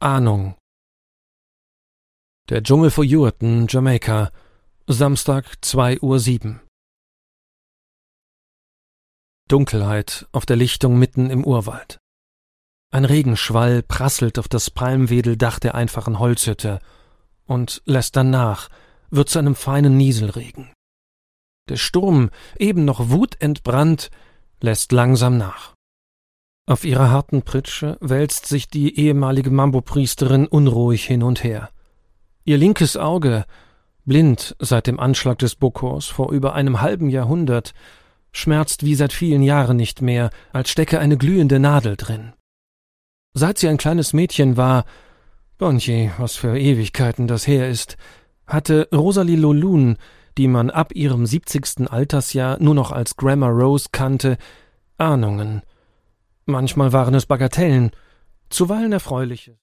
Ahnung. Der Dschungel vor Ewerton, Jamaika, Samstag 2:07 Uhr. Dunkelheit auf der Lichtung mitten im Urwald. Ein Regenschwall prasselt auf das Palmwedeldach der einfachen Holzhütte und lässt dann nach, wird zu einem feinen Nieselregen. Der Sturm, eben noch wutentbrannt, lässt langsam nach. Auf ihrer harten Pritsche wälzt sich die ehemalige Mambo-Priesterin unruhig hin und her. Ihr linkes Auge, blind seit dem Anschlag des Bokors vor über einem halben Jahrhundert, schmerzt wie seit vielen Jahren nicht mehr, als stecke eine glühende Nadel drin. Seit sie ein kleines Mädchen war, Bonje, was für Ewigkeiten das her ist, hatte Rosalie Lolun, die man ab ihrem 70. Altersjahr nur noch als Grammar Rose kannte, Ahnungen. Manchmal waren es Bagatellen, zuweilen erfreuliche.